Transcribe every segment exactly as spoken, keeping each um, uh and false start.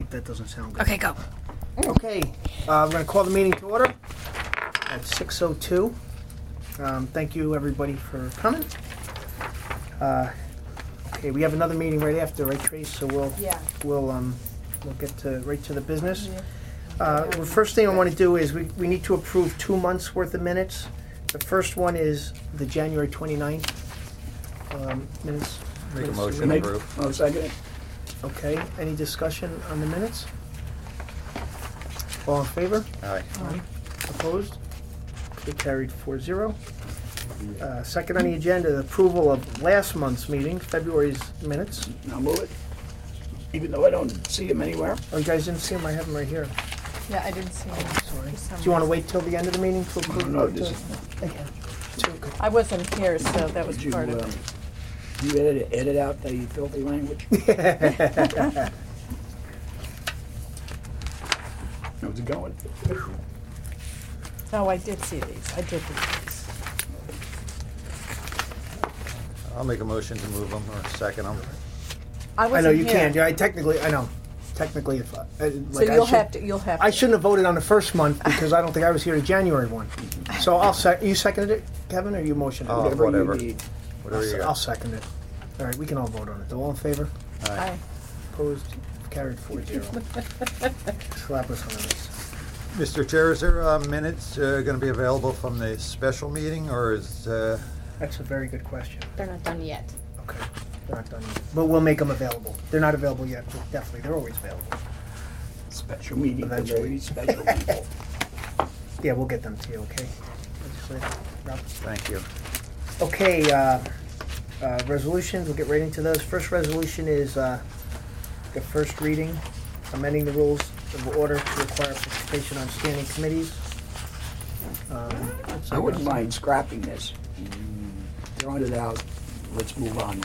that doesn't sound good. Okay, go. Okay, uh, we're going to call the meeting to order at six oh two. Um, thank you, everybody, for coming. Uh, okay, we have another meeting right after, right, Trace? So we'll Yeah. we'll um, we'll get to right to the business. Uh, the first thing I want to do is we, we need to approve two months worth of minutes. The first one is the January twenty-ninth um, minutes. Make a minutes. motion to Make- approve. I'll second it. Okay, any discussion on the minutes? All in favor? Aye. Opposed? Okay, carried four zero. Uh, second on the agenda, the approval of last month's meeting, February's minutes. I'll move it. Even though I don't see him anywhere. Oh, you guys didn't see them? I have them right here. Yeah, I didn't see it. Sorry. For some Do you want to reason. wait till the end of the meeting to approve? No, no, it? this is- Okay. Two, good. I wasn't here, so that was Did you, part of um, it. you edit, edit out the filthy language? How's it going? Oh, I did see these. I did read these. I'll make a motion to move them or second them. I I wasn't know, you here. can. Yeah, I technically, I know. Technically, if I, uh, So like I you'll should- have to, you'll have to. I shouldn't have voted on the first month because I don't think I was here to January one. So I'll sec, you seconded it, Kevin, or you motioned it? Oh, Whatever whatever. you need. I'll, Whatever you se- I'll got. second it. All right, we can all vote on it. Though, all in favor? Aye. Aye. Opposed? Carried four zero. Slap us on this. Mister Chair, is there uh, minutes uh, going to be available from the special meeting, or is, uh, That's a very good question. They're not done yet. Okay, they're not done yet. But we'll make them available. They're not available yet, but definitely, they're always available. Special meeting for Eventually. very special people. Yeah, we'll get them to you, okay? Legislator Rob? thank you. Okay, uh, uh, resolutions, we'll get right into those. First resolution is uh, the first reading, amending the rules of order to require participation on standing committees. Um, let's see, I wouldn't Russ. mind scrapping this. Throwing it out. Let's move on.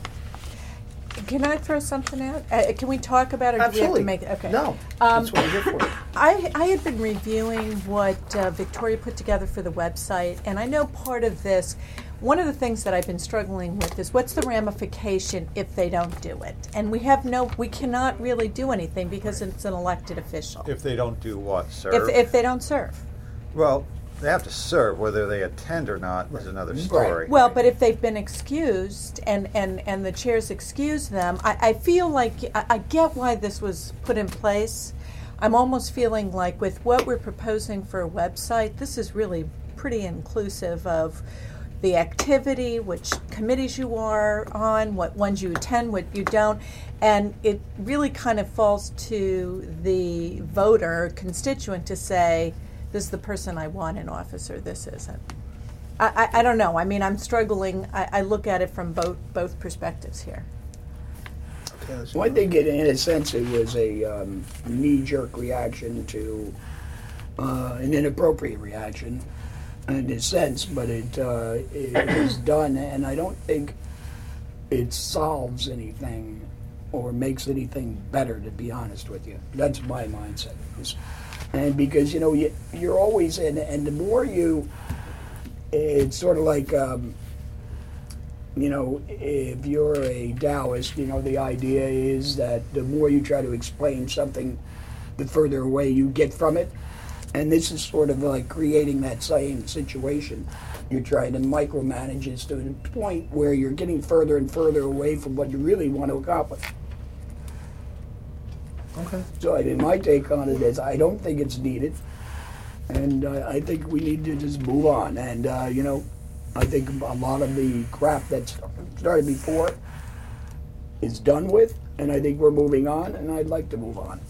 Can I throw something out? Uh, can we talk about it, or do we have Absolutely. to make it? Okay. No, Um, that's what we're here for. I, I had been reviewing what uh, Victoria put together for the website, and I know part of this, one of the things that I've been struggling with is what's the ramification if they don't do it? And we have no, we cannot really do anything because it's an elected official. If they don't do what, sir? If, if they don't serve. Well, they have to serve. Whether they attend or not is another story. Well, but if they've been excused and, and, and the chairs excuse them, I, I feel like I, I get why this was put in place. I'm almost feeling like with what we're proposing for a website, this is really pretty inclusive of the activity, which committees you are on, what ones you attend, what you don't, and it really kind of falls to the voter constituent to say, this is the person I want in office, or this isn't. I, I, I don't know. I mean, I'm struggling. I, I look at it from both both perspectives here. Okay, let's- Well, I think it, in a sense it was a um, knee-jerk reaction to uh, an inappropriate reaction in a sense, but it, uh, it was done, and I don't think it solves anything or makes anything better, to be honest with you. That's my mindset. And because, you know, you, you're always in, and the more you, it's sort of like, um, you know, if you're a Taoist, you know, the idea is that the more you try to explain something, the further away you get from it. And this is sort of like creating that same situation. You're trying to micromanage it to the point where you're getting further and further away from what you really want to accomplish. Okay. So I mean, my take on it is I don't think it's needed, and uh, I think we need to just move on. And uh, you know, I think a lot of the crap that started before is done with, and I think we're moving on, and I'd like to move on.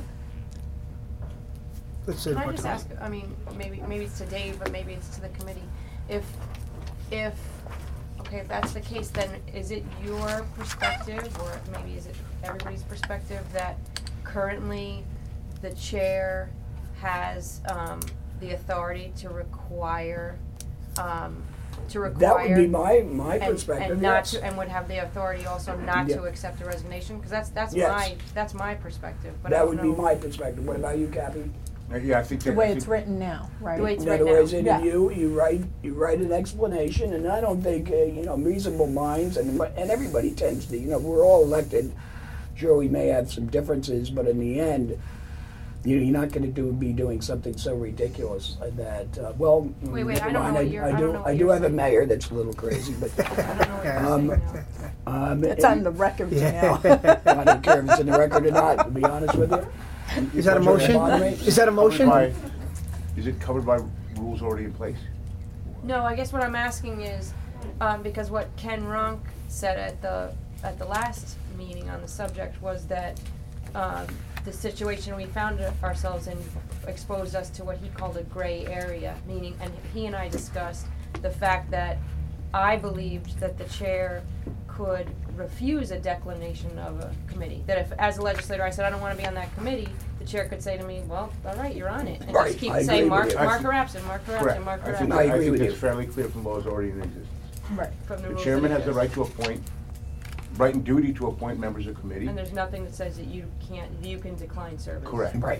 Let's say Can I what just time. ask, I mean, maybe, maybe it's to Dave, but maybe it's to the committee. If, if, okay, if that's the case, then is it your perspective, or maybe is it everybody's perspective, that currently the chair has, um, the authority to require, um, to require? That would be my my and- perspective. And not yes. to, and would have the authority also not Yeah. to accept a resignation? Because that's, that's Yes. my, that's my perspective, but I that don't would be know- my perspective. What about you, Kathy? Uh, Yeah, I think The that. way I it's think- written now, right? The way it's In right other now. words, in Yeah. you, you write you write an explanation, and I don't think uh, you know reasonable minds and and everybody tends to you know we're all elected sure, we may have some differences, but in the end, you know, you're not going to do be doing something so ridiculous that. Uh, well, Wait, wait, never I don't know mind. what I, you're- I I don't do. know what I do you're have a saying. mayor that's a little crazy, but I don't know what you're Um, saying now. um, It's on the record now. I don't care if it's in the record or not. To be honest with you, Is that a Budget motion? moderate? Is that a Covered motion? by- Is it covered by rules already in place? No, I guess what I'm asking is, um, because what Ken Ronk said at the, at the last meeting on the subject was that, um, the situation we found ourselves in exposed us to what he called a gray area, meaning, and he and I discussed the fact that I believed that the chair could refuse a declination of a committee. That if, as a legislator, I said, I don't wanna be on that committee, the chair could say to me, well, all right, you're on it. And Right, just keep I agree saying, with mark, you. mark her absent, mark her absent, mark her I think, absent. I I agree think with that's you. fairly clear from laws already in existence. Right. From the The rules chairman that has the exist. right to appoint, right and duty to appoint members of committee. And there's nothing that says that you can't, you can decline service. Correct. right?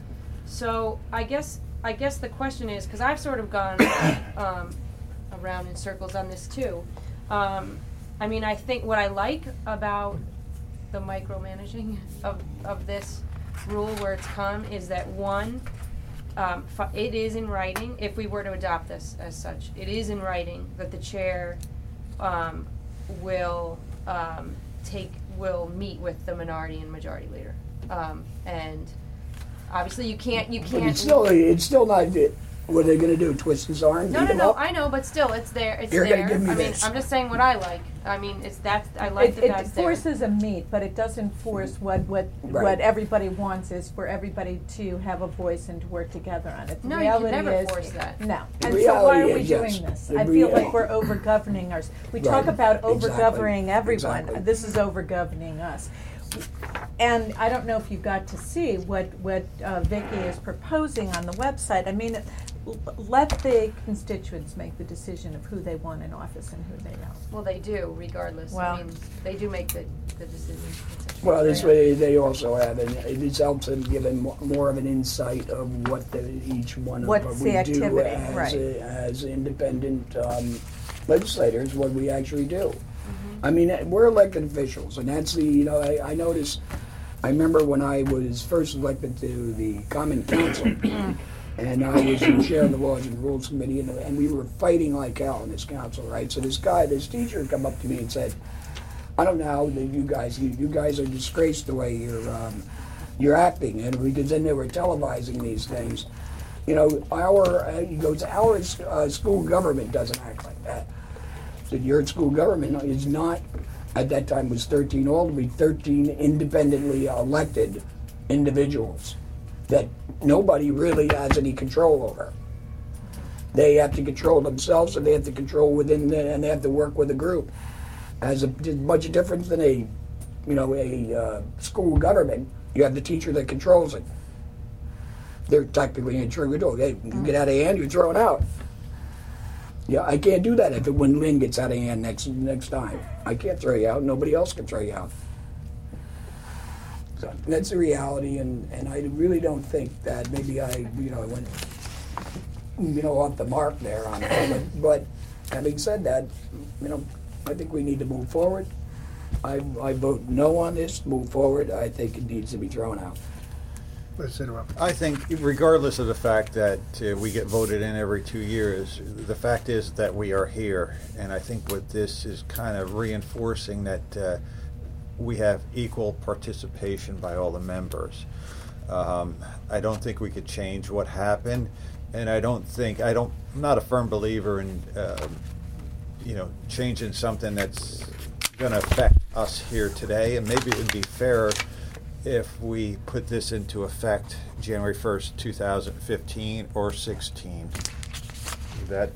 So I guess, I guess the question is, cause I've sort of gone, um, around in circles on this too. Um, I mean, I think what I like about the micromanaging of, of this rule where it's come is that one, um, fi- it is in writing, if we were to adopt this as such, it is in writing that the chair, um, will, um, take, will meet with the minority and majority leader. Um, and obviously you can't, you But can't. it's still, it's still not. What are they going to do? Twist his arm? No, beat no, him no, up? I know, but still, it's there, it's You're there. gonna give me I mean, this. I'm just saying what I like. I mean, it's, that's, I like It, that it that's there. forces a meet, but it doesn't force what, what, Right. what everybody wants is for everybody to have a voice and to work together on it. The No, you can reality never is- force that. No. The And so why are reality we is, doing yes. this? The I feel like rea- we're over-governing ours. We talk Right. about Exactly. over-governing everyone. Exactly. This is over-governing us. And I don't know if you got to see what, what uh, Vicky is proposing on the website. I mean, l- let the constituents make the decision of who they want in office and who they don't. Well, they do, regardless. Well- I mean, they do make the, the decision. Well, this way they also have, and it just helps them give them mo- more of an insight of what the, each one of What's what the we do activity, as, right. a- as independent um, legislators, what we actually do. Mm-hmm. I mean, uh, we're elected officials, and that's the, you know, I, I noticed, I remember when I was first elected to the Common Council, and I was the chair of the Laws and Rules Committee, and, and we were fighting like hell in this council, right? So this guy, this teacher come up to me and said, I don't know how that you guys, you, you guys are disgraced the way you're, um, you're acting, and because then they were televising these things. You know, our, uh, he goes, our uh, school government doesn't act like that. So your school government is not, at that time was thirteen, all to be thirteen independently elected individuals that nobody really has any control over. They have to control themselves, and they have to control within, the, and they have to work with a group. Has a much difference than a, you know, a uh, school government. You have the teacher that controls it. They're technically in charge of it. Hey, you get out of hand, you're thrown out. Yeah, I can't do that if it, when Lynn gets out of hand next next time. I can't throw you out. Nobody else can throw you out. So that's the reality, and, and I really don't think that maybe I, you know, I went, you know, off the mark there on it. But, but having said that, you know, I think we need to move forward. I, I vote no on this, move forward. I think it needs to be thrown out. Let's interrupt. I think regardless of the fact that uh, we get voted in every two years, the fact is that we are here. And I think what this is kind of reinforcing that uh, we have equal participation by all the members. Um, I don't think we could change what happened. And I don't think, I don't, I'm not a firm believer in, um, you know, changing something that's going to affect us here today. And maybe it would be fairer if we put this into effect January first, two thousand fifteen or sixteen. Is that,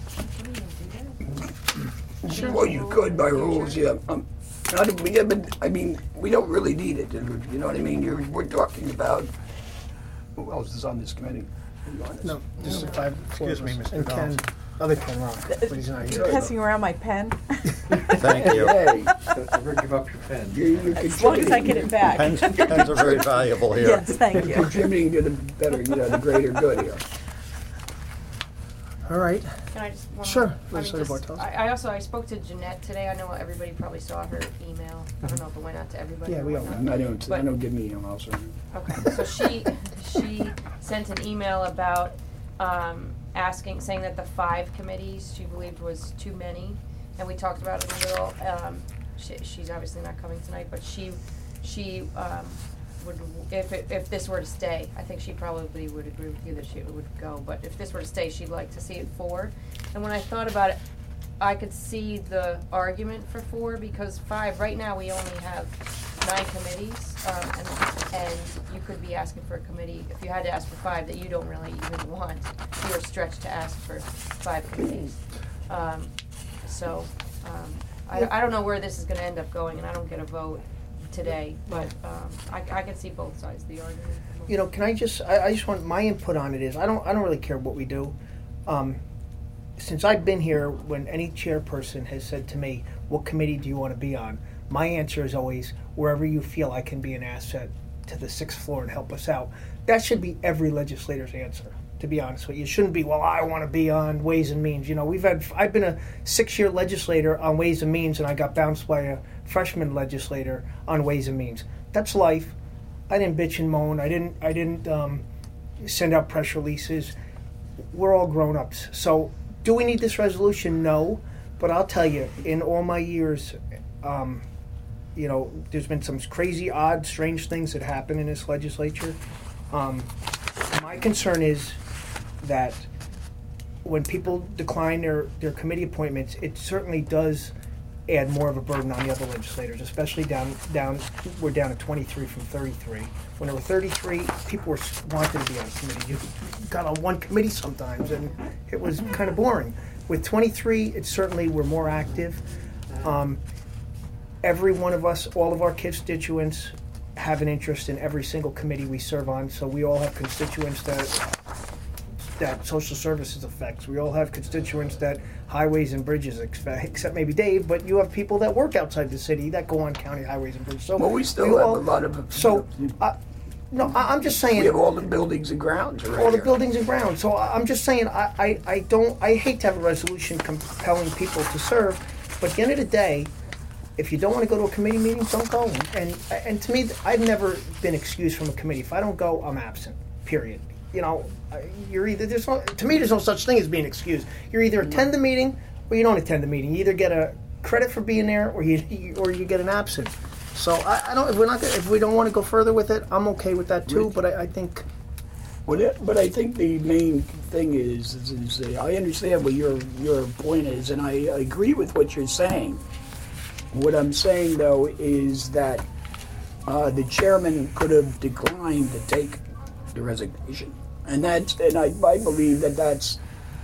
Well, you could by rules, yeah. Um, I don't, yeah, but I mean, we don't really need it. You know what I mean? You're, we're talking about who else is on this committee? To be honest. No, just the five. four Excuse of me, us. Mister And Ken, Collins. other Ken Rock, but he's not here. Passing around my pen, thank you. Hey, Never give up your pen. you're, you're as long as I get contributing- it back. Pens, pens are very valuable here. Yes, thank You're you. contributing to the better, you know, the greater good here. All right. Can I just, one Sure, more? I mean, Legislator just- Bartos. I, I also, I spoke to Jeanette today, I know everybody probably saw her email, I don't know if it went out to everybody Yeah, or we all whatnot. I don't, I But- don't give me emails or. Okay, so she, she sent an email about, um, asking, saying that the five committees she believed was too many, and we talked about it a little, um, she, she's obviously not coming tonight, but she, she, um, would, if it, if this were to stay, I think she probably would agree with you that she would go, but if this were to stay, she'd like to see it four. And when I thought about it, I could see the argument for four, because five, right now, we only have nine committees, um, and, and you could be asking for a committee, if you had to ask for five that you don't really even want, you're stretched to ask for five committees. Um, so, um, I, I don't know where this is gonna end up going, and I don't get a vote today, but, um, I, I can see both sides of the argument. You know, can I just, I, I just want, my input on it is, I don't, I don't really care what we do. Um, since I've been here, when any chairperson has said to me, what committee do you want to be on? My answer is always, wherever you feel I can be an asset to the sixth floor and help us out. That should be every legislator's answer, to be honest with you. It shouldn't be, well, I want to be on Ways and Means. You know, we've had, I've been a six-year legislator on Ways and Means, and I got bounced by a freshman legislator on Ways and Means. That's life. I didn't bitch and moan. I didn't, I didn't um, send out press releases. We're all grown-ups. So, do we need this resolution? No. But I'll tell you, in all my years, um, you know, there's been some crazy, odd, strange things that happen in this legislature. Um, my concern is that when people decline their, their committee appointments, it certainly does add more of a burden on the other legislators, especially down, down we're down to twenty-three from thirty-three. When there were thirty-three, people were wanted to be on a committee. You got on one committee sometimes, and it was kind of boring. With twenty-three, it certainly we're more active. Um, every one of us, all of our constituents, have an interest in every single committee we serve on. So we all have constituents that that social services affects. We all have constituents that highways and bridges expect, except maybe Dave. But you have people that work outside the city that go on county highways and bridges. So Well, we still you have all- a lot of. So, uh, no, I, I'm just saying. We have all the buildings and grounds right all the here. buildings and grounds. So I- I'm just saying, I, I, I don't, I hate to have a resolution compelling people to serve, but at the end of the day, if you don't want to go to a committee meeting, don't go. And and to me, I've never been excused from a committee. If I don't go, I'm absent, period. You know, you're either, there's no, to me, there's no such thing as being excused. You're either attend the meeting or you don't attend the meeting. You either get a credit for being there or you or you get an absent. So I, I don't, if we're not, gonna, if we don't want to go further with it, I'm okay with that too, but I, I think. But, it, but I think the main thing is, is, is uh, I understand what your your point is, and I agree with what you're saying. What I'm saying, though, is that uh, the chairman could have declined to take the resignation, and that's and I, I believe that that's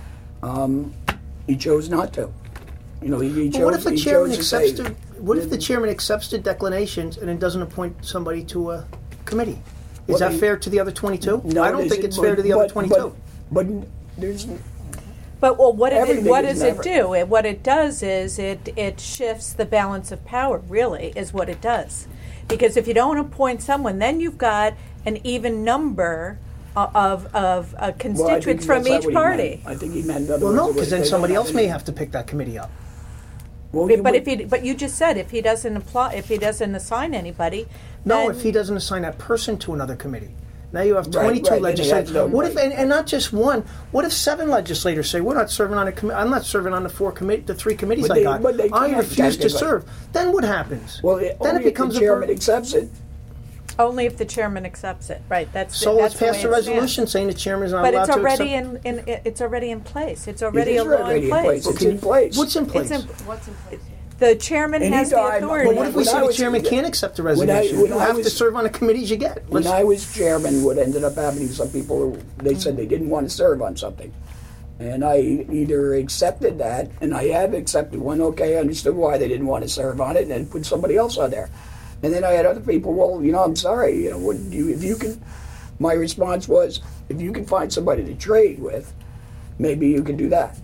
um, he chose not to. You know, he, he chose. Well, what if the he chairman chose to accepts say- the, what if the chairman accepts the declinations and then doesn't appoint somebody to a committee? Is Well, that he- fair to the other twenty-two? No, I don't it think isn't, it's fair to the but- other twenty-two. But, but there's But well, what, it, Everything what is does never- it do? It, what it does is it, it shifts the balance of power, really, is what it does. Because if you don't appoint someone, then you've got an even number o- of, of uh, well, I think constituents from that's not each what he party. meant. I think he meant. in other Well, no, words, because then they don't somebody have else may any- have to pick that committee up. Well, But, you but would- if he, but you just said if he doesn't apply, if he doesn't assign anybody, No, then if he doesn't assign that person to another committee. Now you have Right, twenty-two right, then he has legislators. no What if, right. and, and not just one? What if seven legislators say we're not serving on a committee? I'm not serving on the four committee, the three committees But I they- got. but they I can't, refuse to technically. serve. Then what happens? Well, it, then only it becomes if the a chairman burden. accepts it. only if the chairman accepts it, right? That's So the, let's that's the pass way a it stands. resolution saying the chairman is not But allowed it's to already accept. in, in it's already in place. It's It already is a law already in place. It's in place. What's in place? It's in, What's in place? the chairman And he has the died, but authority. But what if we When say I the was- chairman can't accept the when I- resignation? when You I have to was- serve on the committees you get. When Let's- I was chairman, what ended up happening, some people, who- they said they didn't want to serve on something. And I either accepted that, and I have accepted one, okay, I understood why they didn't want to serve on it, and then put somebody else on there. And then I had other people, well, you know, I'm sorry, you know, what, you, if you can, my response was, if you can find somebody to trade with, maybe you can do that.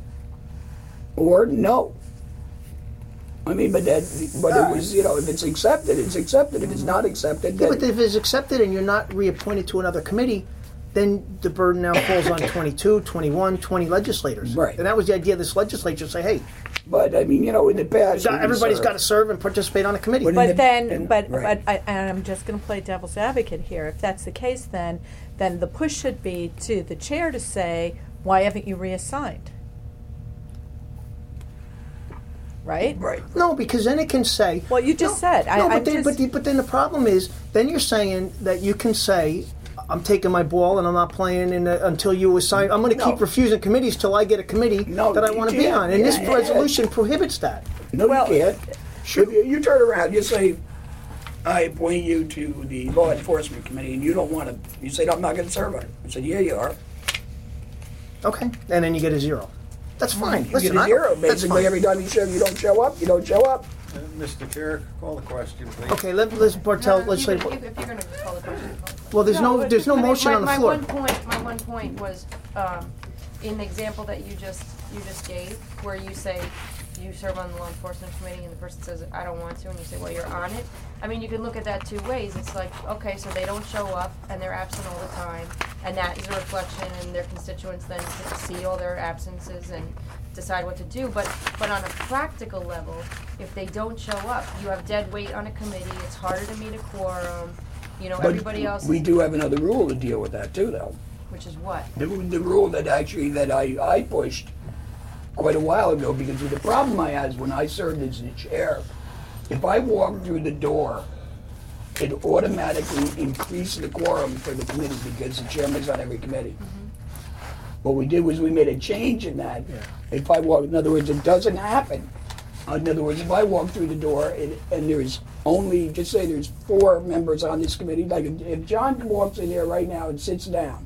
Or no. I mean, but that, but it was, you know, if it's accepted, it's accepted. If it's not accepted, Yeah, then but if it's accepted and you're not reappointed to another committee, then the burden now falls on twenty-two, twenty-one, twenty legislators. Right. And that was the idea of this legislature, say, hey, But, I mean, you know, in the past... got- we everybody's served- got to serve and participate on a committee. But- But the- then, and- but, right. but, I, and I'm just gonna play devil's advocate here. If that's the case, then, then the push should be to the chair to say, why haven't you reassigned? Right? Right. No, because then it can say. Well, you just No, said. I- No, I'm but then, just- but, the, but then the problem is, then you're saying that you can say, I'm taking my ball and I'm not playing in the, until you assign. I'm going to No. keep refusing committees till I get a committee No, that I you want to be can't. on. And this Yeah, yeah, resolution prohibits that. No, Well, you can't. If you, you turn around, you say, I appoint you to the law enforcement committee, and you don't want to, you say, I'm not going to serve on it. I said, yeah, you are. Okay, and then you get a zero. That's fine. You Listen, get a I- zero. that's Basically, fine. every time you show, you don't show up, you don't show up. Uh, Mister Chair, call the question, please. Okay, let, let's Bartel. No, Let's you say. can- you- If you're gonna call the question, call the question. Well, there's no, No, there's no I mean, motion my- on the floor. My one point, my one point was, um, in the example that you just, you just gave, where you say you serve on the law enforcement committee and the person says, I don't want to, and you say, well, you're on it. I mean, you can look at that two ways. It's like, okay, so they don't show up and they're absent all the time, and that is a reflection, and their constituents then get to see all their absences and decide what to do. But, but on a practical level, if they don't show up, you have dead weight on a committee, it's harder to meet a quorum, you know, But everybody else, we is- do have another rule to deal with that, too, though. which is what? The, the rule that actually, that I, I pushed quite a while ago, because the problem I had is when I served as the chair, if I walked through the door, it automatically increased the quorum for the committee because the chairman's on every committee. What we did was we made a change in that. If I walk, in other words, it doesn't happen. In other words, if I walk through the door and, and there's only, just say there's four members on this committee, like if- if John walks in here right now and sits down,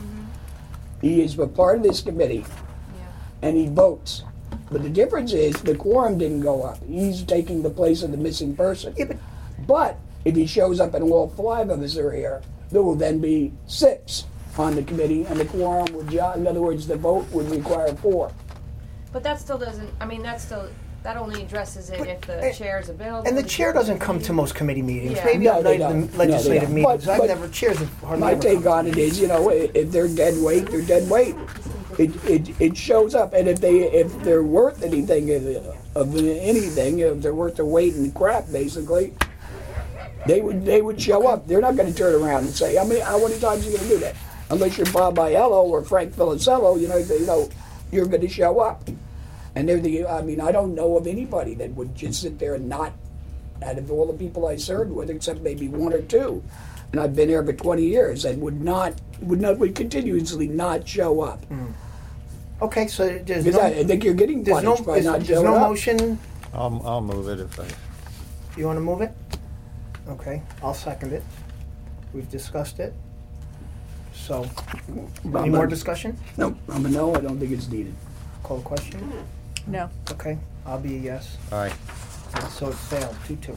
he is a part of this committee Yeah. and he votes. But the difference is the quorum didn't go up. He's taking the place of the missing person. Yeah, but But if he shows up and all five of us are here, there will then be six on the committee, and the quorum would, jo- in other words, the vote would require four. But that still doesn't, I mean, that still, that only addresses it if the and- chair is available. And the to chair keep doesn't come to most committee meetings. Yeah. Maybe No, on they night of don't. the No, they legislative don't. meetings. But- I've but never chairs have hardly My ever take come. on it is, you know, i- if they're dead weight, they're dead weight. It, it, it shows up, and if they if they're worth anything of, of anything, if they're worth their weight in crap, basically, they would they would show up. They're not going to turn around and say, "How many how many times are you going to do that?" Unless you're Bob Aiello or Frank Filicello, you know, they, you know, you're going to show up. And they're the. I mean, I don't know of anybody that would just sit there and not. Out of all the people I served with, except maybe one or two, and I've been here for twenty years, and would not would not would continuously not show up. Okay, so there's Because no, I, I think you're getting there's no, punished by there's, not there's showing no up. motion. I'll, I'll move it if I, You want to move it? Okay, I'll second it. We've discussed it. So, any I'm more a- discussion? No, I'm a no. I don't think it's needed. Call the question? No. Okay, I'll be a yes. aye. So it failed, two two.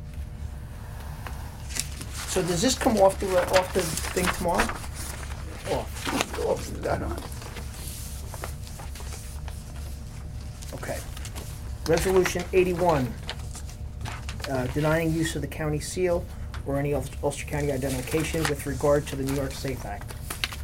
So does this come off the, re- off the thing tomorrow? Off, Go up to that on. okay. Resolution eighty-one, uh, denying use of the county seal or any Ul- Ulster County identification with regard to the New York Safe Act.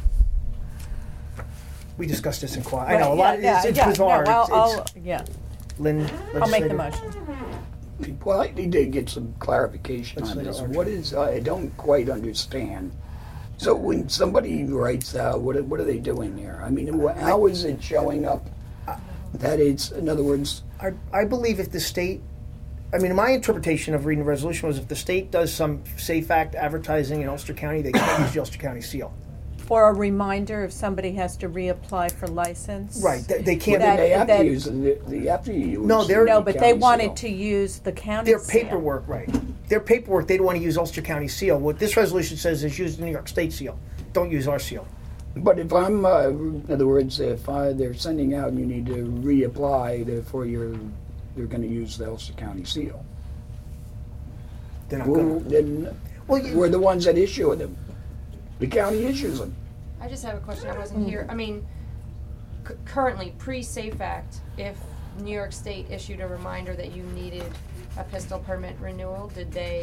We discussed this in quiet. I know, a Right, lot, of yeah, it's it's yeah, bizarre. No, I'll, It's- I'll, it's- yeah, Lynn, I'll make the legislative- motion. Well, I need to get some clarification on Legislative this. Archer. What is? I don't quite understand. So when somebody writes out, what are- what are they doing there? I mean, wh- how is it showing up? That it's, in other words, I, I believe if the state, I mean, my interpretation of reading the resolution was if the state does some Safe Act advertising in Ulster County, they can't use the Ulster County seal. For a reminder if somebody has to reapply for license. Right, they, they can't, That- they have that- to use the, the have to use. No, they're- No, the but they county seal. wanted to use the county their seal. paperwork, right. Their paperwork, they don't want to use Ulster County seal. What this resolution says is use the New York State seal. Don't use our seal. But if I'm, uh, in other words, if I, they're sending out and you need to reapply, therefore you're, they're going to use the Ulster County seal. They're not Well, gonna. then Well, you- we're the ones that issue them. The county issues them. I just have a question, I wasn't here, I mean, c- currently, pre-Safe Act, if New York State issued a reminder that you needed a pistol permit renewal, did they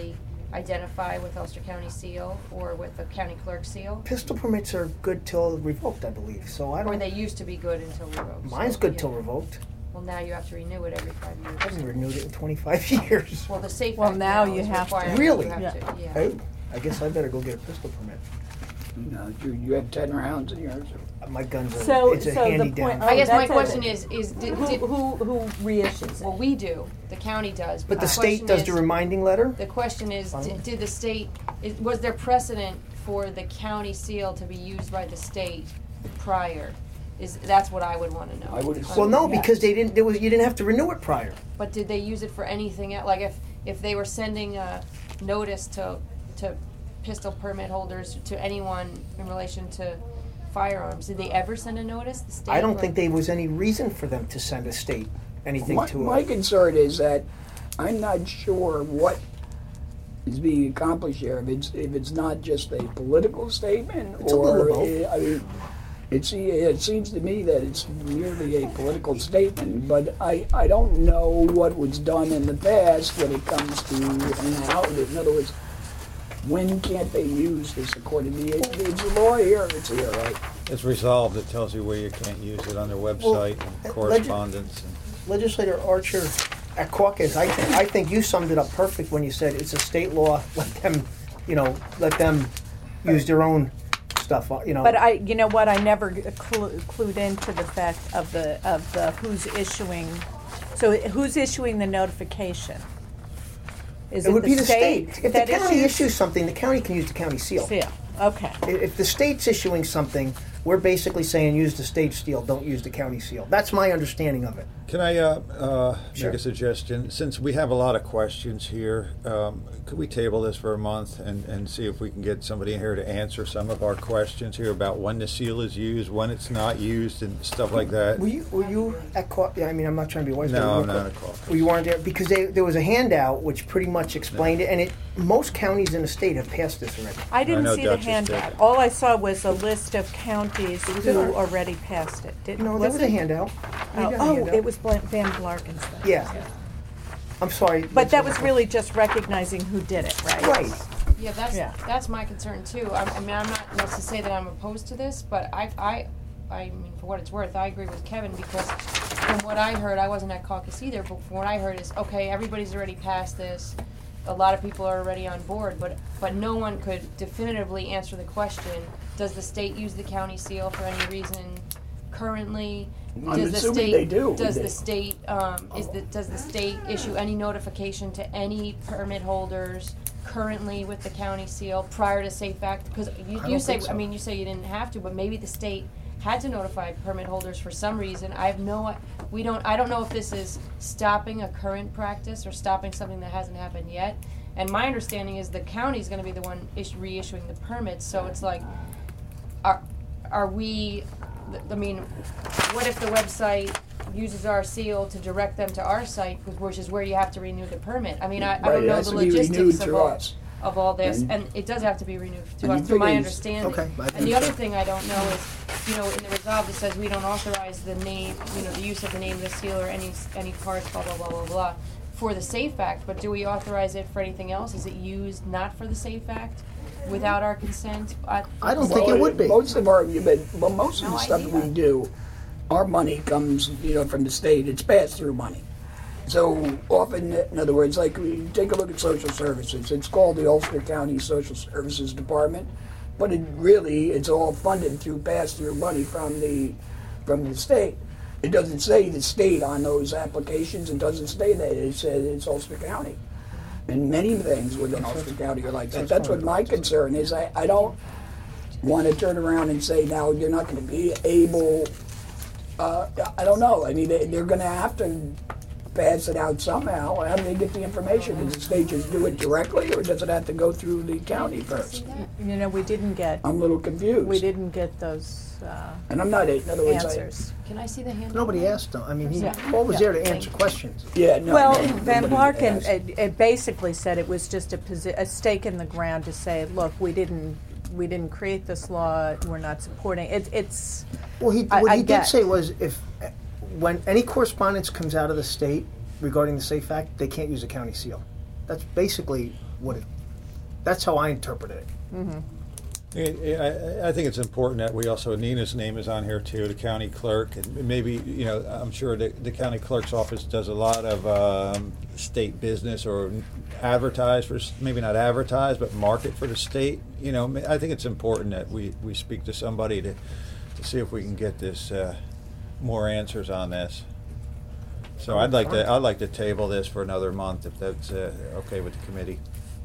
identify with Ulster County seal or with the county clerk seal. Pistol permits are good till revoked, I believe, so I Or don't, they used to be good until revoked. mine's so, good yeah. till revoked. Well, now you have to renew it every five years. I haven't renewed it in twenty-five years. Well, the safe Well, act now now you is have to. required. Really? You have Yeah. to, yeah. Oh, I guess I better go get a pistol permit. You know, you, you have ten rounds in yours. Uh, My guns are, So- it's a so the handy point- down. Oh, I guess my that's a- question is, is did, Who, did, who, who reissues it? well, we do, the county does. But the state question does is- the reminding letter? The question is, Fine. did, did the state, is, was there precedent for the county seal to be used by the state prior? Is, that's what I would wanna know. I would assume. Well, no, Yes. because they didn't, there was, you didn't have to renew it prior. But did they use it for anything else? Like if, if they were sending a notice to, to pistol permit holders, to anyone in relation to firearms, did they ever send a notice? The state I don't or- think there was any reason for them to send a state anything My, to my it. concern is that I'm not sure what is being accomplished here. If it's if it's not just a political statement, It's a or little of both. I mean, it's it seems to me that it's merely a political statement. But I I don't know what was done in the past when it comes to and how. In other words, when can't they use this according to the it's a law here? It's here, right? It's resolved, it tells you where you can't use it on their Well, website uh, and correspondence. and- Legislator Archer at caucus, I think, I think you summed it up perfect when you said it's a state law, let them, you know, let them use their own stuff, uh, you know. But I, you know what, I never clu- clued into the fact of the, of the who's issuing, so who's issuing the notification? Is It would be the state state. If the that county issues- issues something, the county can use the county seal. Seal, okay. I- If the state's issuing something, we're basically saying use the state seal, don't use the county seal. That's my understanding of it. Can I uh, uh, Sure. make a suggestion? Since we have a lot of questions here, um, could we table this for a month and, and see if we can get somebody in here to answer some of our questions here about when the seal is used, when it's not used, and stuff like that? Were you, were you at caucus? I mean, I'm not trying to be wise. but No, you I'm were not at at caucus. Well, you weren't there because they, there was a handout which pretty much explained it, and it most counties in the state have passed this already. I didn't know see the Dutchess did. handout. All I saw was a list of counties was in who our- already passed it. Didn't, No, there was a it? handout. We Oh, got a oh, handout. it was Blan- Van Blarken's thing. Yeah. I'm sorry. But that was really just recognizing who did it, right? Right. Yeah, that's, Yeah. that's my concern too. I, I mean, I'm not, not to say that I'm opposed to this, but I, I, I mean, for what it's worth, I agree with Kevin because from what I heard, I wasn't at caucus either, but from what I heard is, okay, everybody's already passed this. A lot of people are already on board, but, but no one could definitively answer the question, does the state use the county seal for any reason currently? I'm Does the assuming state, they do. Does They- the state, um, is the, does the state issue any notification to any permit holders currently with the county seal prior to Safe Act? Because you, I you don't say, think so. I mean, you say you didn't have to, but maybe the state had to notify permit holders for some reason. I have no, we don't, I don't know if this is stopping a current practice or stopping something that hasn't happened yet. And my understanding is the county's gonna be the one issue, reissuing the permits, so it's like, are, are we, I mean, what if the website uses our seal to direct them to our site, which is where you have to renew the permit? I mean, I, I Right, don't it know has the to be renewed logistics of through all, us. of all this, And- and it does have to be renewed to And us, you to my figure- understanding. Okay, I And think the other so. thing I don't know is, you know, in the resolve, it says we don't authorize the name, you know, the use of the name of the seal or any, any parts, blah, blah, blah, blah, blah, for the SAFE Act, but do we authorize it for anything else? Is it used not for the SAFE Act, without our consent? I I don't think Well, it would be. Most of our, but, well, most of No the stuff idea. we do, our money comes, you know, from the state. It's pass-through money. So often, in other words, like we take a look at social services. It's called the Ulster County Social Services Department, but it really it's all funded through pass-through money from the from the state. It doesn't say the state on those applications. It doesn't say that. It says it's Ulster County. And many things within Ulster County are like that. That's what my concern is. I, I don't want to turn around and say, now, you're not going to be able, uh, I don't know. I mean, they, they're going to have to pass it out somehow. How do they get the information? Does the state just do it directly, or does it have to go through the county first? You know, we didn't get, I'm a little confused. we didn't get those uh, And I'm not, in other words, I, answers. Can I see the hand? Nobody asked them. I mean, he, Yeah. Paul was Yeah. there to answer questions. yeah, no. Well, no, Van nobody Blarken, asked. it, it basically said it was just a posi- a stake in the ground to say, look, we didn't, we didn't create this law, we're not supporting, it, it's, Well, he, I- what I he did get. say was if, when any correspondence comes out of the state regarding the SAFE Act, they can't use a county seal. That's basically what it, That's how I interpreted it. I- I, I think it's important that we also, Nina's name is on here too, the county clerk, and maybe, you know, I'm sure the, the county clerk's office does a lot of um, state business or advertise for, s- maybe not advertise, but market for the state. You know, ma- I think it's important that we, we speak to somebody to, to see if we can get this, uh, more answers on this. So I'd like to, I'd like to table this for another month if that's uh, okay with the committee.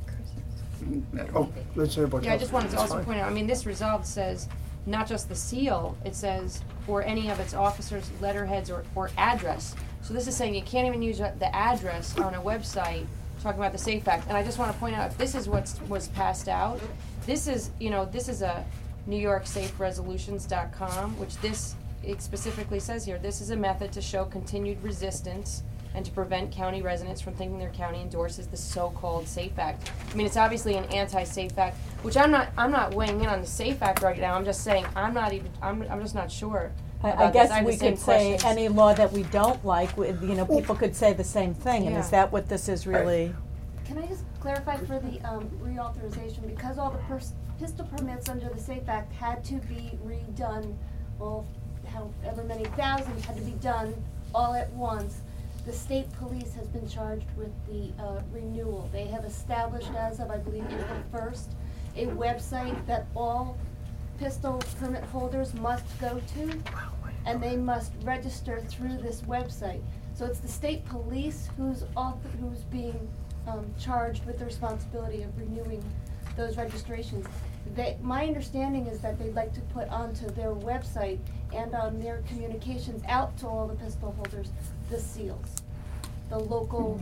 Oh, let's hear about Yeah, I just wanted to That's also fine. point out, I mean, this resolve says, not just the seal, it says, or any of its officers' letterheads or, or address. So this is saying you can't even use the address on a website, talking about the SAFE Act. And I just wanna point out, if this is what was passed out, this is, you know, this is a New York Safe Resolutions dot com, which this, it specifically says here, this is a method to show continued resistance and to prevent county residents from thinking their county endorses the so-called SAFE Act. I mean, it's obviously an anti-SAFE Act, which I'm not, I'm not weighing in on the SAFE Act right now, I'm just saying, I'm not even, I'm, I'm just not sure I, I about this. guess have the we same could say questions. any law that we don't like, with, you know, people could say the same thing, and is Yeah. that what this is really? Can I just clarify for the um, reauthorization, because all the pers- pistol permits under the SAFE Act had to be redone, well, however many thousands had to be done all at once, the state police has been charged with the uh, renewal. They have established as of, I believe, April first, a website that all pistol permit holders must go to, and they must register through this website. So it's the state police who's author, who's being um, charged with the responsibility of renewing those registrations. They, my understanding is that they'd like to put onto their website and on their communications out to all the pistol holders, the seals, the local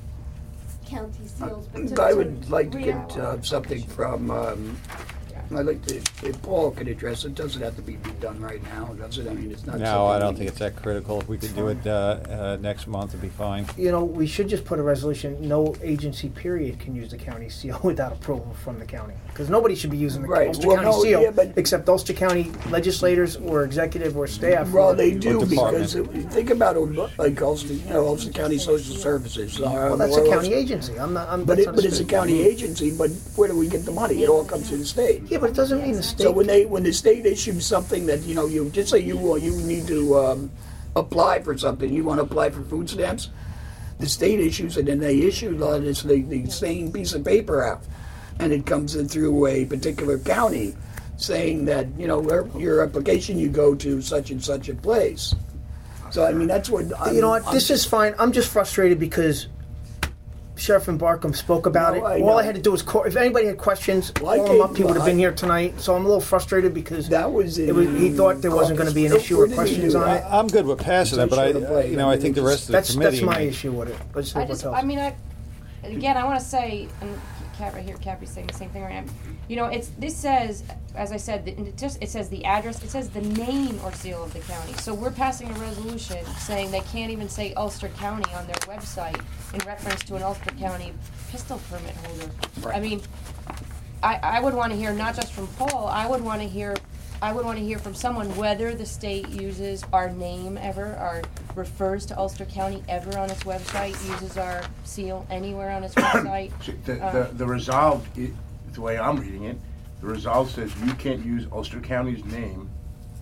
county seals. But to- I to would like to re- get uh, something from, um, I'd like to, if Paul could address it, doesn't have to be done right now, does it? I mean, it's not something. No, I don't we- think it's that critical. If we could do it uh, uh, next month, it'd be fine. You know, we should just put a resolution, no agency period can use the county seal without approval from the county. Because nobody should be using the Right, Ulster well, County no, yeah, seal, but- except Ulster County legislators or executive or staff. Well, or- they do, Or because department. it- think about it, like Ulster, you know, Ulster County Social Services. Well, that's a county agency, I'm not, I'm. But that's it, but it's a understood. county agency, but where do we get the money? It all comes to the state. Yeah, but it doesn't mean the state. So when they, when the state issues something that, you know, you, just say you, uh, you need to, um, apply for something, you wanna apply for food stamps, the state issues it, and they issue the, this- the, the same piece of paper out, and it comes in through a particular county, saying that, you know, where, your application, you go to such and such a place. So, I mean, that's what I'm. You know what, I'm- this is fine, I'm just frustrated because Sheriff and Barkham spoke about No, it. I All I know. had to do was, call if anybody had questions, Well, I call him up, gave- he would have I- been here tonight, so I'm a little frustrated because That was in. it was, he thought there wasn't gonna be an issue or Where did he questions do on that? it. I- I'm good with passing that, but I, It's a play. you know, I think the rest of the That's, committee. that's my may- issue with it. Let's I see just, what I else. mean, I, again, I wanna say, and Cat right here, Cappy's saying the same thing right now. You know, it's, this says, as I said, the- it just, it says the address, it says the name or seal of the county. So we're passing a resolution saying they can't even say Ulster County on their website in reference to an Ulster County pistol permit holder. I mean, I, I would wanna hear, not just from Paul, I would wanna hear, I would wanna hear from someone whether the state uses our name ever, or refers to Ulster County ever on its website, uses our seal anywhere on its website. See, The, Uh, the, the resolve, i- the way I'm reading it, the resolve says you can't use Ulster County's name,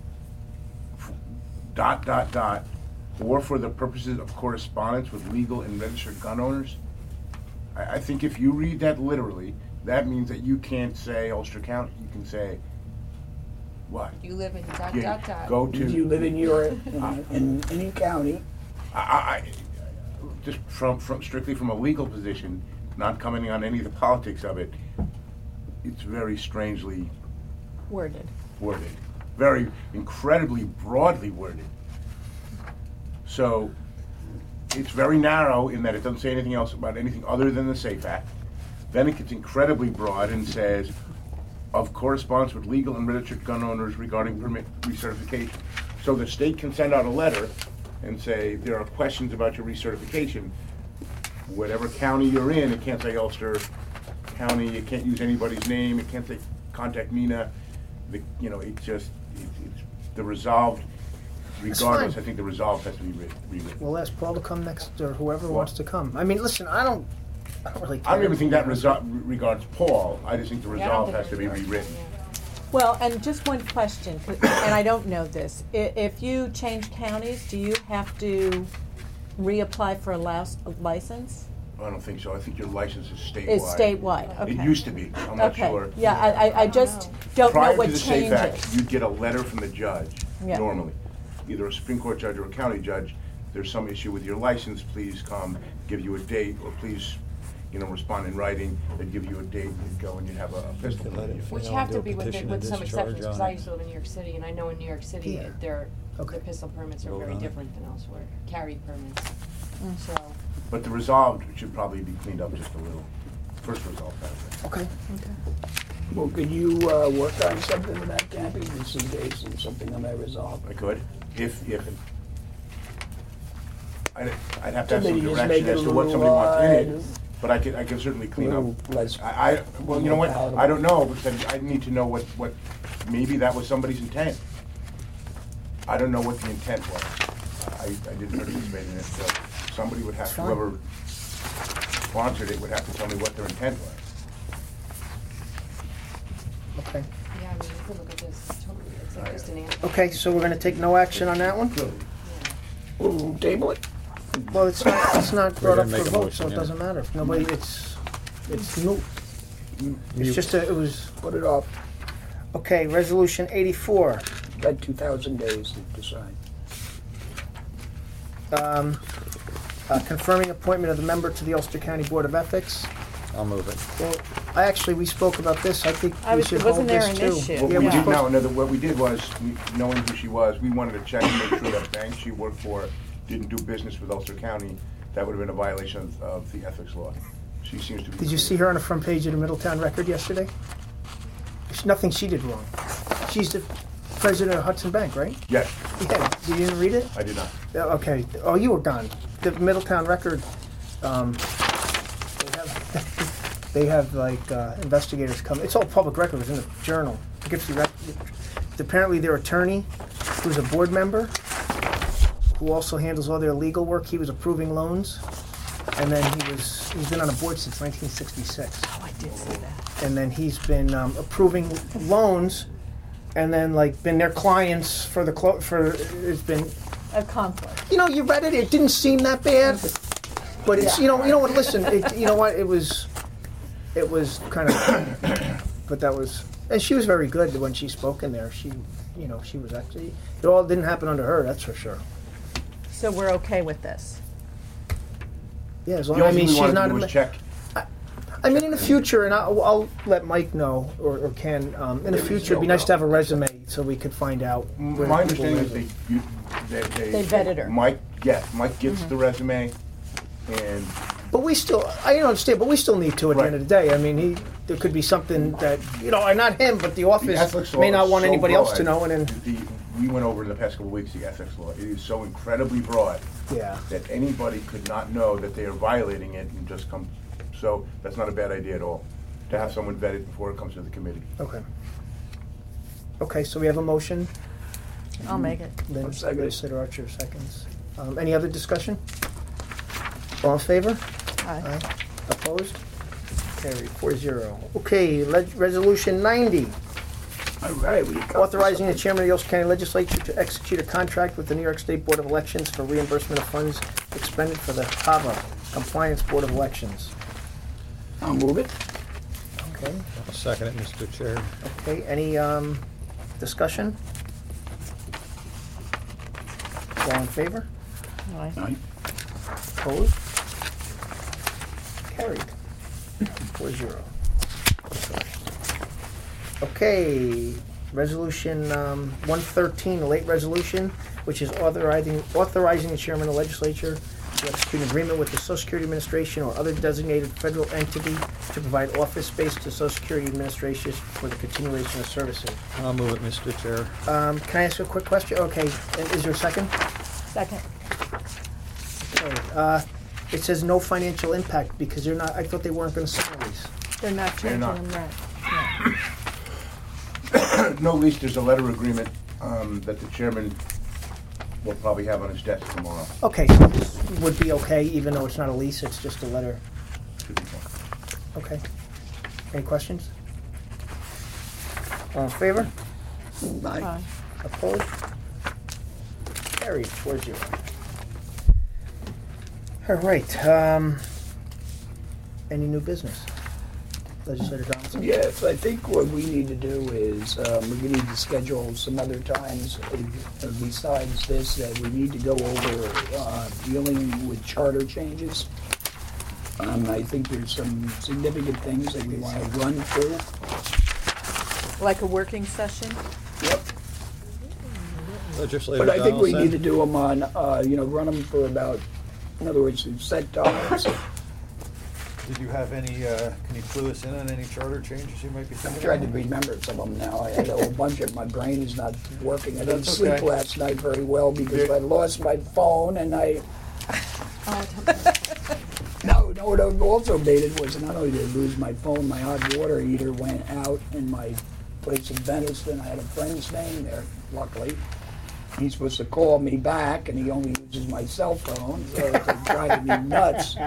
f- dot, dot, dot, or for the purposes of correspondence with legal and registered gun owners. I, I think if you read that literally, that means that you can't say Ulster County, you can say, what? You live in dot, Yeah, dot, dot. Go If you to, live in your, in, in any county, I, I, I- just from, from, strictly from a legal position, not commenting on any of the politics of it, it's very strangely Worded. worded, very incredibly broadly worded. So it's very narrow in that it doesn't say anything else about anything other than the SAFE Act. Then it gets incredibly broad and says, of correspondence with legal and registered gun owners regarding permit recertification. So the state can send out a letter and say, there are questions about your recertification. Whatever county you're in, it can't say Ulster County, it can't use anybody's name, it can't say, contact Nina. The, you know, it just, it, it's, the resolved, regardless, fine. I think the resolve has to be re- rewritten. We'll ask Paul to come next, or whoever Well- wants to come. I mean, listen, I don't, I don't really I don't care. even think that resol- regards Paul. I just think the Yeah, I don't resolve think has to it be regards- rewritten. yeah. Well, and just one question, 'cause- and I don't know this. I- If you change counties, do you have to reapply for a last a license? I don't think so. I think your license is statewide. It's statewide, okay. It used to be. I'm not Okay. sure. Yeah, I, I, I don't just know. don't know Prior what to the SAFE Act, changes. you'd get a letter from the judge, Yeah. normally. Either a Supreme Court judge or a county judge. There's some issue with your license, please come, give you a date, or please, you know, respond in writing. They'd give you a date, you'd go and you'd have a a pistol. could let put in it your- fly. Which You know, have do to a be with, petition with to some discharge exceptions, because on I it. used to live in New York City, and I know in New York City, Yeah. their, Okay. the pistol permits are Vote very on it. different than elsewhere, carry permits, so. But the resolved should probably be cleaned up just a little. First resolve, that Okay. Well, could you uh, work on something with that, Kathy, just in case there's something that may resolve? I could, if, if, I'd, I'd have to have some Somebody just make direction it as a to what little, somebody wants in uh, it, but I could, I can certainly clean up. little less- I, I, well, you know what, I don't know, because I need to know what, what, maybe that was somebody's intent. I don't know what the intent was. I, I didn't participate in it, so somebody would have, It's fine. whoever sponsored it would have to tell me what their intent was. Okay. Yeah, I mean, you can look at this, it's totally, it's like just an answer. Okay, so we're gonna take no action on that one? We'll table it. Well, it's not, it's not brought up didn't for make a vote, so motion, it yeah. doesn't matter. If nobody, it's, it's moot. It's just a, it was, Put it off. okay, resolution eighty-four. Got two thousand days to decide. Um, uh, confirming appointment of the member to the Ulster County Board of Ethics. I'll move it. Well, I actually, we spoke about this, I think I we was- should hold wasn't there this an too. issue? What Yeah, we we're did, supposed- no, no, the- what we did was, we- knowing who she was, we wanted to check and make sure that bank she worked for didn't do business with Ulster County. That would have been a violation of, of the ethics law. She seems to be. Did you see her on the front page of the Middletown Record yesterday? There's nothing she did wrong. She's the president of Hudson Bank, right? Yes, Yeah, you didn't read it? I did not. Yeah, okay. Oh, you were gone. The Middletown Record, um, they have, they have like uh, investigators come. It's all public record. It was in the Journal. Poughkeepsie Rec- Apparently, their attorney, who's a board member, who also handles all their legal work, he was approving loans, and then he was he's been on the board since nineteen sixty-six. Oh, I did see that. And then he's been um, approving loans, and then like been their clients for the clo- for it's been. A conflict. You know, you read it. It didn't seem that bad, but it's you know you know what. Listen, it, you know what? It was, it was kind of, but that was, and she was very good when she spoke in there. She, you know, she was actually. It all didn't happen under her. That's for sure. So we're okay with this? Yeah, as The long I only mean thing we she's wanted not. to do was a- check. I mean, in the future, and I'll, I'll let Mike know or, or Ken. Um, in the future, it'd be nice to have a resume so we could find out. where My people understanding is live. they, you, they, they. They vetted her. Mike, yes, Mike gets the resume, and But we still, I understand, but we still need to at the end of the day. I mean, he, there could be something that, you know, not him, but the the office ethics law may not is want so anybody else to broad. know, and then, The, we went over in the past couple of weeks the ethics law. It is so incredibly broad yeah. that anybody could not know that they are violating it and just come. So that's not a bad idea at all, to have someone vetted before it comes to the committee. Okay. Okay, so we have a motion. I'll make it. Lynn, second. Legislator Archer seconds. Um, any other discussion? All in favor? Aye. Opposed? Carried, four zero. Okay, leg- resolution ninety, All right, we got authorizing the something. chairman of the Ulster County Legislature to execute a contract with the New York State Board of Elections for reimbursement of funds expended for the H A V A Compliance Board of Elections. I'll move it. Okay, I'll second it, Mister Chair. okay, any, um, discussion? All in favor? Aye. Aye. Opposed? Carried. Four zero. Okay, resolution, um, one thirteen, a late resolution, which is authorizing, authorizing the chairman of the legislature to execute an agreement with the Social Security Administration or other designated federal entity to provide office space to Social Security Administration for the continuation of services. I'll move it, Mister Chair. Um, can I ask you a quick question? Okay, and is there a second? Second. Okay, uh, it says no financial impact because they're not, I thought they weren't gonna sign a lease. They're not They're changing not. them right. No lease, there's a letter agreement um, that the chairman will probably have on his desk tomorrow. Okay, so this would be okay, even though it's not a lease, it's just a letter. Should be fine. Okay. Any questions? All in favor? Aye. Aye. Opposed? Carried, four zero. All right, um, any new business? Legislator Donaldson? Yes, I think what we need to do is, um, we need to schedule some other times uh, besides this, that we need to go over, uh, dealing with charter changes. Um, I think there's some significant things that we want to run through. Like a working session? Yep. Legislator But I think we Donaldson? need to do them on, uh, you know, run them for about, in other words, set times. Did you have any, uh, can you clue us in on any charter changes you might be I'm thinking trying to of? remember some of them now. I had a whole bunch of, my brain is not working. I didn't That's sleep okay. last night very well because I lost my phone and I, no, no, what also made it was not only did I lose my phone, my hot water heater went out in my place in Venice, and I had a friend staying there, luckily. He's supposed to call me back, and he only uses my cell phone, so it's like driving me nuts.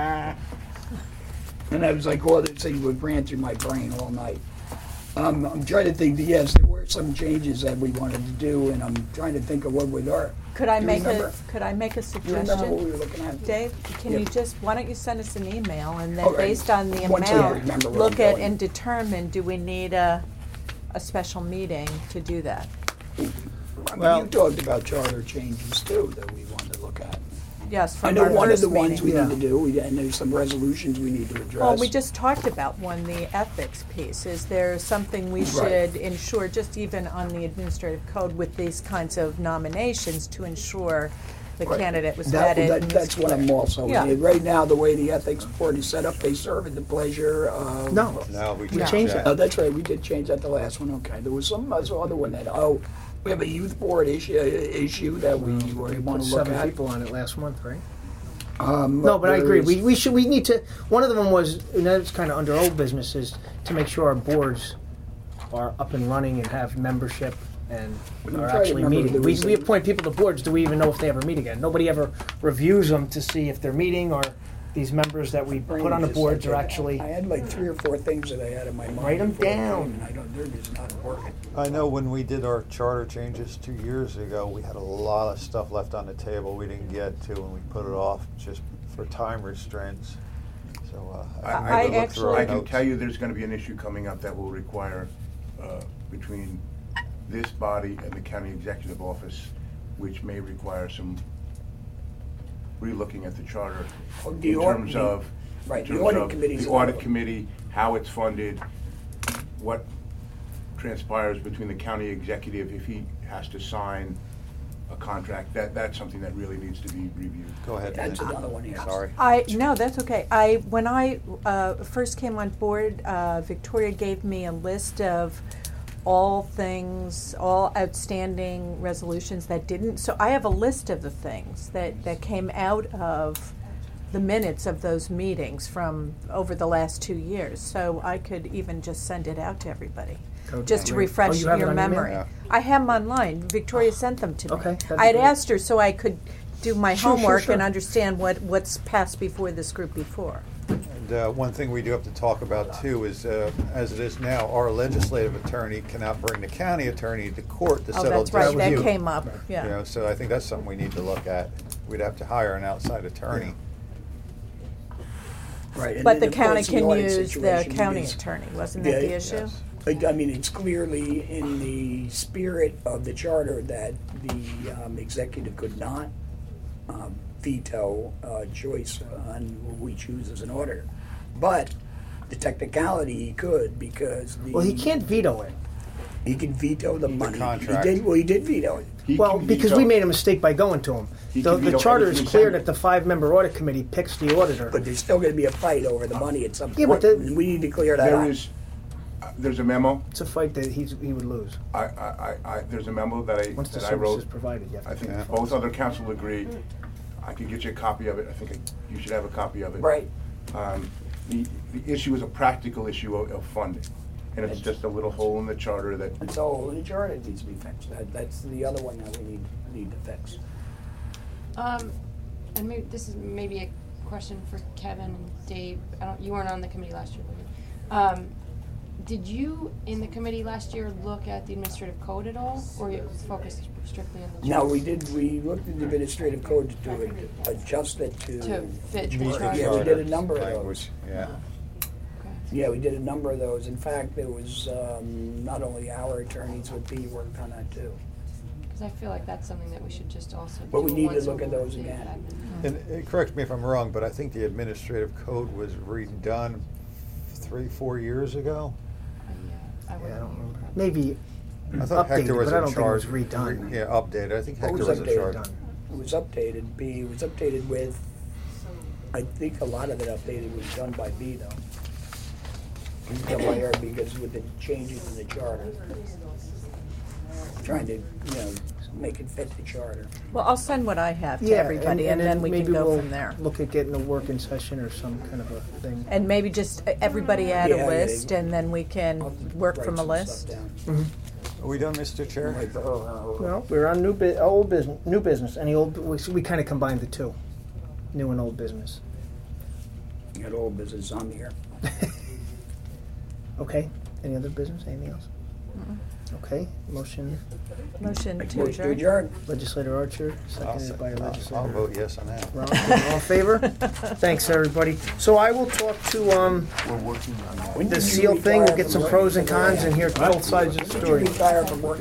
And I was like, all these things would ran through my brain all night. Um, I'm trying to think, yes, there were some changes that we wanted to do, and I'm trying to think of what we are. Could I Do you make a, remember? could I make a Do you remember what we suggestion? were looking at? Dave, can you Yep. just, why don't you send us an email and then Okay. based on the Once I remember amount, where look I'm at going. and determine, do we need a, a special meeting to do that? I mean, Well- you talked about charter changes too that we wanted to look at. Yes, I from know our one of first the ones we meeting. need to do, we- and there's some resolutions we need to address. Well, we just talked about one, the ethics piece. Is there something we Right. should ensure, just even on the administrative code with these kinds of nominations, to ensure the Right. candidate was That- vetted? that- and That's was what I'm clear? also, Yeah. right now, the way the ethics board is set up, they serve at the pleasure of. No. No, we We changed changed that. Oh, that's right, we did change that the last one, okay. There was some other one that, oh, we have a youth board issue, issue that we want Put to look seven at. people on it last month, right? Um, No, but I there agree. is- We, we should, we need to, one of them was, and that's kind of under old business, is to make sure our boards are up and running and have membership and I'm are trying to actually remember, meeting. there We, was we a- appoint people to boards, do we even know if they ever meet again? Nobody ever reviews them to see if they're meeting, or these members that we brain put on the just boards like are that. actually, I had like three or four things that I had in my mind. Write 'em before I down. came, and I don't, they're just not working. I know when we did our charter changes two years ago, we had a lot of stuff left on the table we didn't get to, and we put it off just for time restraints. So uh, I, I- can I maybe look through our I actually- can notes. tell you there's gonna be an issue coming up that will require, uh, between this body and the county executive office, which may require some relooking at the charter Oh, the in audit- terms of, Right, in the terms audit of committee's the audit another one. committee, how it's funded, what transpires between the county executive if he has to sign a contract. That, that's something that really needs to be reviewed. Go ahead. That's Lynn. another one, yes. Sorry. I, no, that's okay. I, when I uh, first came on board, uh, Victoria gave me a list of all things, all outstanding resolutions that didn't, so I have a list of the things that, that came out of the minutes of those meetings from over the last two years, so I could even just send it out to everybody. Okay, Just to great. refresh Oh, you have it your on email? memory. Yeah. I have them online. Victoria sent them to me. Okay, that'd be I had great. asked her so I could do my Sure, sure, homework sure. and understand what, what's passed before this group before. And uh, one thing we do have to talk about too is, uh, as it is now, our legislative attorney cannot bring the county attorney to court to Oh, settle that's right, that dispute. came up, You know, yeah. so I think that's something we need to look at. We'd have to hire an outside attorney. Right, and But then, the of county course, can audit use the situation county is- attorney, wasn't that Yeah, the issue? Yes. I I mean, it's clearly in the spirit of the charter that the um, executive could not um, veto uh, choice on who we choose as an auditor. But the technicality he could, because the. well, he can't veto it. He can veto the money. contract. He did, well, he did veto it. He Well, can because we veto- made a mistake by going to him. He The, can the veto charter is anything clear Senate. that the five-member audit committee picks the auditor. But there's still gonna be a fight over the money at some Yeah, point. but the- and we need to clear that There up. is, uh, there's a memo, It's a fight that he's, he would lose. I, I, I, I- there's a memo that I, Once the that I service wrote. is provided, you have to I think Yeah. both other council agree. I could get you a copy of it. I think you should have a copy of it. Right. Um, The, the issue is a practical issue of, of funding, and it's just a little hole in the charter that, And so the charter needs to be fixed. That, that's the other one that we need, need to fix. Um, and maybe, this is maybe a question for Kevin and Dave. I don't, you weren't on the committee last year, were you? Um, did you, in the committee last year, look at the administrative code at all, or you focused strictly on the No, charter? we did, we looked at the administrative code to ad- adjust it to. To fit the Meet the charter? Yeah, we did a number of those. language, yeah. Okay. Yeah, we did a number of those. In fact, there was, um, not only our attorneys, but B worked on that too. Because I feel like that's something that we should just also do. But we need to once look a at month, those the again. admin. And uh, correct me if I'm wrong, but I think the administrative code was redone three, four years ago. Uh, Yeah, I Yeah, I wouldn't. don't remember. Maybe I thought Hector updated, was but I in don't think it was charge. redone. Yeah, updated. I think What Hector was was in updated? charge. Done. It was updated, B, it was updated with, I think a lot of it updated was done by B though. Done by her because with the changes in the charter. Trying to, you know, make it fit the charter. Well, I'll send what I have to Yeah, everybody, and, then we can maybe go we'll from there. Look at getting a working session or some kind of a thing. And maybe just uh, everybody add Yeah, a yeah, list, yeah. and then we I'll can work write from a some list. stuff down. Are we done, Mister Chair? Like, oh, Well, we're on new bu- old business, new business. Any old, we, we kind of combined the two, new and old business. Got old business on here. Okay. Any other business? Anything else? Okay. Motion. Motion Make to motion to adjourn. adjourn. Legislator Archer, I'll, seconded by I'll- I'll legislator. vote yes on that. Ron, all in favor? Thanks, everybody. So I will talk to um We're working on that. When the did you seal thing. We'll retire get from some working pros and for the cons land? and hear both sides of the When did you story. retire from working